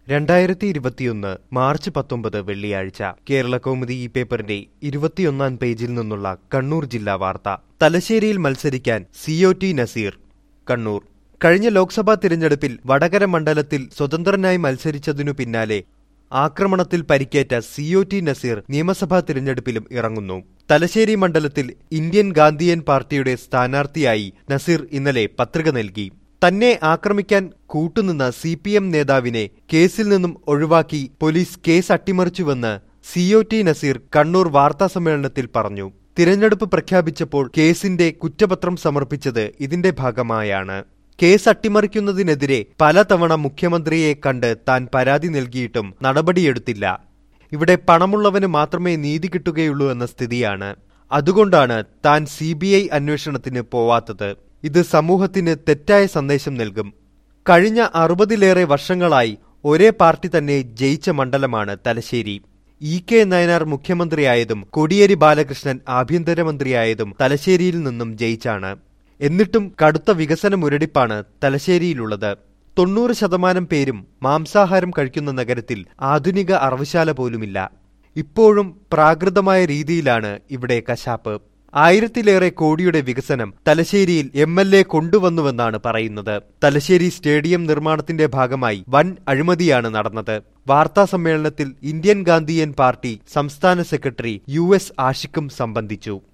2021 March 19 വെള്ളിയാഴ്ച കേരളകൗമുദി ഈ പേപ്പറിന്റെ 21 പേജിൽ നിന്നുള്ള കണ്ണൂർ ജില്ലാ വാർത്ത. തലശ്ശേരിയിൽ മത്സരിക്കാൻ COT നസീർ. കണ്ണൂർ. കഴിഞ്ഞ ലോക്സഭാ തിരഞ്ഞെടുപ്പിൽ വടകര മണ്ഡലത്തിൽ സ്വതന്ത്രനായി മത്സരിച്ചതിനു പിന്നാലെ ആക്രമണത്തിൽ പരിക്കേറ്റ COT നസീർ നിയമസഭാ തിരഞ്ഞെടുപ്പിലും ഇറങ്ങുന്നു. തലശ്ശേരി മണ്ഡലത്തിൽ ഇന്ത്യൻ ഗാന്ധിയൻ പാർട്ടിയുടെ സ്ഥാനാർത്ഥിയായി നസീർ ഇന്നലെ പത്രിക നൽകി. തന്നെ ആക്രമിക്കാൻ കൂട്ടുനിന്ന CPM നേതാവിനെ കേസിൽ നിന്നും ഒഴിവാക്കി പോലീസ് കേസ് അട്ടിമറിച്ചുവെന്ന് COT നസീർ കണ്ണൂർ വാർത്താസമ്മേളനത്തിൽ പറഞ്ഞു. തിരഞ്ഞെടുപ്പ് പ്രഖ്യാപിച്ചപ്പോൾ കേസിന്റെ കുറ്റപത്രം സമർപ്പിച്ചത് ഇതിന്റെ ഭാഗമായാണ്. കേസ് അട്ടിമറിക്കുന്നതിനെതിരെ പലതവണ മുഖ്യമന്ത്രിയെ കണ്ട് താൻ പരാതി നൽകിയിട്ടും നടപടിയെടുത്തില്ല. ഇവിടെ പണമുള്ളവന് മാത്രമേ നീതി കിട്ടുകയുള്ളൂ എന്ന സ്ഥിതിയാണ്. അതുകൊണ്ടാണ് താൻ CBI അന്വേഷണത്തിന് പോവാത്തത്. ഇത് സമൂഹത്തിന് തെറ്റായ സന്ദേശം നൽകും. കഴിഞ്ഞ 60-ലേറെ വർഷങ്ങളായി ഒരേ പാർട്ടി തന്നെ ജയിച്ച മണ്ഡലമാണ് തലശ്ശേരി. EK നയനാർ മുഖ്യമന്ത്രിയായതും കോടിയേരി ബാലകൃഷ്ണൻ ആഭ്യന്തരമന്ത്രിയായതും തലശ്ശേരിയിൽ നിന്നും ജയിച്ചാണ്. എന്നിട്ടും കടുത്ത വികസന മുരടിപ്പാണ് തലശ്ശേരിയിലുള്ളത്. 90% പേരും മാംസാഹാരം കഴിക്കുന്ന നഗരത്തിൽ ആധുനിക അറവുശാല പോലുമില്ല. ഇപ്പോഴും പ്രാകൃതമായ രീതിയിലാണ് ഇവിടെ കശാപ്പ്. 1000-ലേറെ കോടിയുടെ വികസനം തലശ്ശേരിയിൽ MLA കൊണ്ടുവന്നുവെന്നാണ് പറയുന്നത്. തലശ്ശേരി സ്റ്റേഡിയം നിർമ്മാണത്തിന്റെ ഭാഗമായി വൻ അഴിമതിയാണ് നടന്നത്. വാർത്താസമ്മേളനത്തിൽ ഇന്ത്യൻ ഗാന്ധിയൻ പാർട്ടി സംസ്ഥാന സെക്രട്ടറി US ആഷിഖും സംബന്ധിച്ചു.